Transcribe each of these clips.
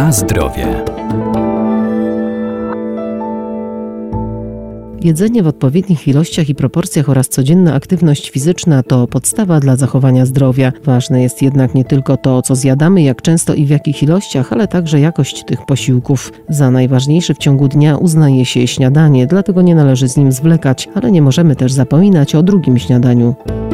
Na zdrowie. Jedzenie w odpowiednich ilościach i proporcjach oraz codzienna aktywność fizyczna to podstawa dla zachowania zdrowia. Ważne jest jednak nie tylko to, co zjadamy, jak często i w jakich ilościach, ale także jakość tych posiłków. Za najważniejszy w ciągu dnia uznaje się śniadanie, dlatego nie należy z nim zwlekać, ale nie możemy też zapominać o drugim śniadaniu.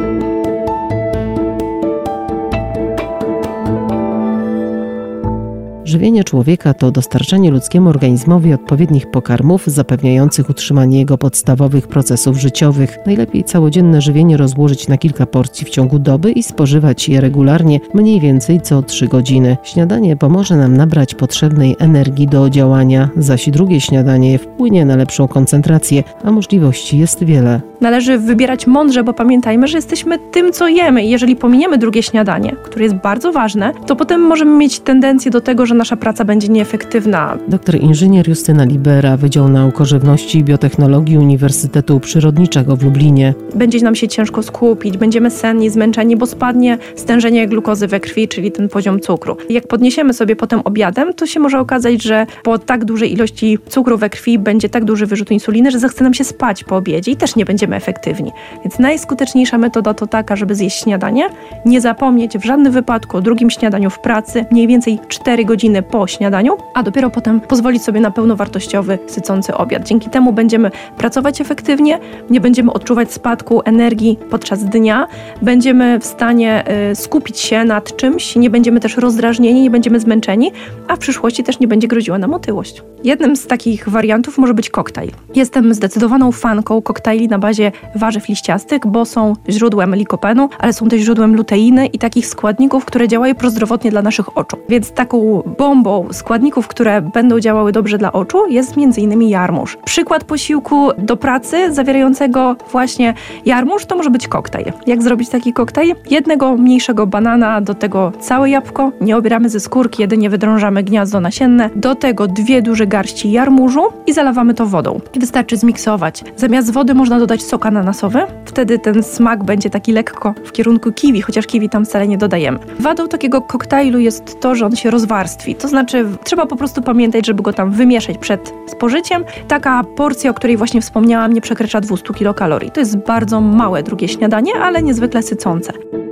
Żywienie człowieka to dostarczanie ludzkiemu organizmowi odpowiednich pokarmów zapewniających utrzymanie jego podstawowych procesów życiowych. Najlepiej całodzienne żywienie rozłożyć na kilka porcji w ciągu doby i spożywać je regularnie, mniej więcej co 3 godziny. Śniadanie pomoże nam nabrać potrzebnej energii do działania, zaś drugie śniadanie wpłynie na lepszą koncentrację, a możliwości jest wiele. Należy wybierać mądrze, bo pamiętajmy, że jesteśmy tym, co jemy i jeżeli pominiemy drugie śniadanie, które jest bardzo ważne, to potem możemy mieć tendencję do tego, że nasza praca będzie nieefektywna. Doktor inżynier Justyna Libera, Wydział Nauk o Żywności i Biotechnologii Uniwersytetu Przyrodniczego w Lublinie. Będzie nam się ciężko skupić, będziemy senni, zmęczeni, bo spadnie stężenie glukozy we krwi, czyli ten poziom cukru. Jak podniesiemy sobie potem obiadem, to się może okazać, że po tak dużej ilości cukru we krwi będzie tak duży wyrzut insuliny, że zachce nam się spać po obiedzie i też nie będziemy efektywni. Więc najskuteczniejsza metoda to taka, żeby zjeść śniadanie, nie zapomnieć w żadnym wypadku o drugim śniadaniu w pracy, mniej więcej 4 godziny po śniadaniu, a dopiero potem pozwolić sobie na pełnowartościowy, sycący obiad. Dzięki temu będziemy pracować efektywnie, nie będziemy odczuwać spadku energii podczas dnia, będziemy w stanie skupić się nad czymś, nie będziemy też rozdrażnieni, nie będziemy zmęczeni, a w przyszłości też nie będzie groziła nam otyłość. Jednym z takich wariantów może być koktajl. Jestem zdecydowaną fanką koktajli na bazie warzyw liściastych, bo są źródłem likopenu, ale są też źródłem luteiny i takich składników, które działają prozdrowotnie dla naszych oczu. Więc taką bombą składników, które będą działały dobrze dla oczu, jest m.in. jarmuż. Przykład posiłku do pracy zawierającego właśnie jarmuż to może być koktajl. Jak zrobić taki koktajl? Jednego mniejszego banana, do tego całe jabłko, nie obieramy ze skórki, jedynie wydrążamy gniazdo nasienne, do tego 2 duże garści jarmużu i zalewamy to wodą. I wystarczy zmiksować. Zamiast wody można dodać sok ananasowy, wtedy ten smak będzie taki lekko w kierunku kiwi, chociaż kiwi tam wcale nie dodajemy. Wadą takiego koktajlu jest to, że on się rozwarstwi. To znaczy, trzeba po prostu pamiętać, żeby go tam wymieszać przed spożyciem. Taka porcja, o której właśnie wspomniałam, nie przekracza 200 kilokalorii. To jest bardzo małe drugie śniadanie, ale niezwykle sycące.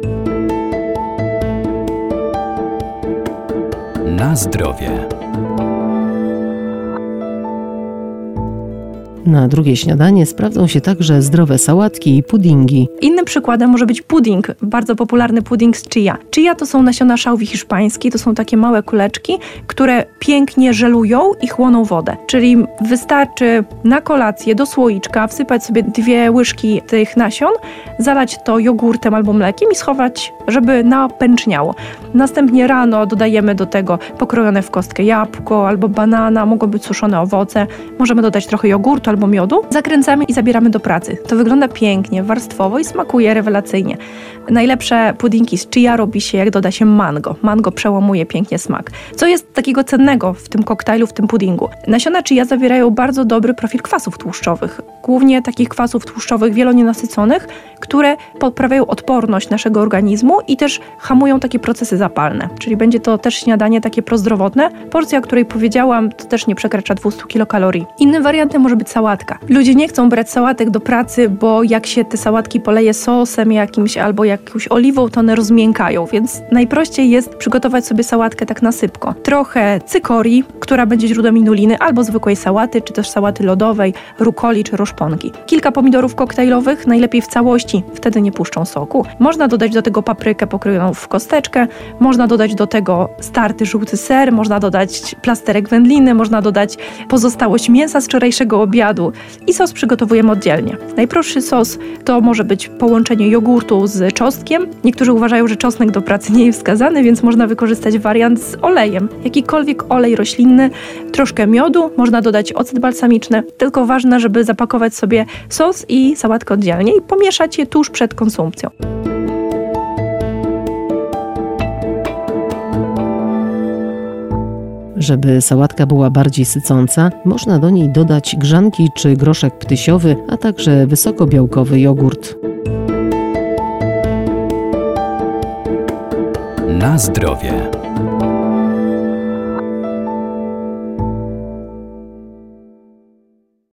Na zdrowie. Na drugie śniadanie sprawdzą się także zdrowe sałatki i puddingi. Innym przykładem może być pudding, bardzo popularny pudding z chia. Chia to są nasiona szałwi hiszpańskiej, to są takie małe kuleczki, które pięknie żelują i chłoną wodę. Czyli wystarczy na kolację do słoiczka wsypać sobie 2 łyżki tych nasion, zalać to jogurtem albo mlekiem i schować, żeby napęczniało. Następnie rano dodajemy do tego pokrojone w kostkę jabłko albo banana, mogą być suszone owoce, możemy dodać trochę jogurtu albo miodu, zakręcamy i zabieramy do pracy. To wygląda pięknie, warstwowo i smakuje rewelacyjnie. Najlepsze puddingi z chia robi się, jak doda się mango. Mango przełamuje pięknie smak. Co jest takiego cennego w tym koktajlu, w tym puddingu? Nasiona chia zawierają bardzo dobry profil kwasów tłuszczowych. Głównie takich kwasów tłuszczowych wielonienasyconych, które poprawiają odporność naszego organizmu i też hamują takie procesy zapalne. Czyli będzie to też śniadanie takie prozdrowotne. Porcja, o której powiedziałam, to też nie przekracza 200 kilokalorii. Innym wariantem może być sałatka. Ludzie nie chcą brać sałatek do pracy, bo jak się te sałatki poleje sosem jakimś albo jakąś oliwą, to one rozmiękają, więc najprościej jest przygotować sobie sałatkę tak na sypko. Trochę cykorii, która będzie źródłem inuliny, albo zwykłej sałaty, czy też sałaty lodowej, rukoli czy roszponki. Kilka pomidorów koktajlowych, najlepiej w całości, wtedy nie puszczą soku. Można dodać do tego paprykę pokrojoną w kosteczkę, można dodać do tego starty żółty ser, można dodać plasterek wędliny, można dodać pozostałość mięsa z wczorajszego obiadu i sos przygotowujemy oddzielnie. Najprostszy sos to może być połączenie jogurtu z czosnkiem. Niektórzy uważają, że czosnek do pracy nie jest wskazany, więc można wykorzystać wariant z olejem. Jakikolwiek olej roślinny, troszkę miodu, można dodać ocet balsamiczny. Tylko ważne, żeby zapakować sobie sos i sałatkę oddzielnie i pomieszać je tuż przed konsumpcją. Żeby sałatka była bardziej sycąca, można do niej dodać grzanki czy groszek ptysiowy, a także wysokobiałkowy jogurt. Na zdrowie.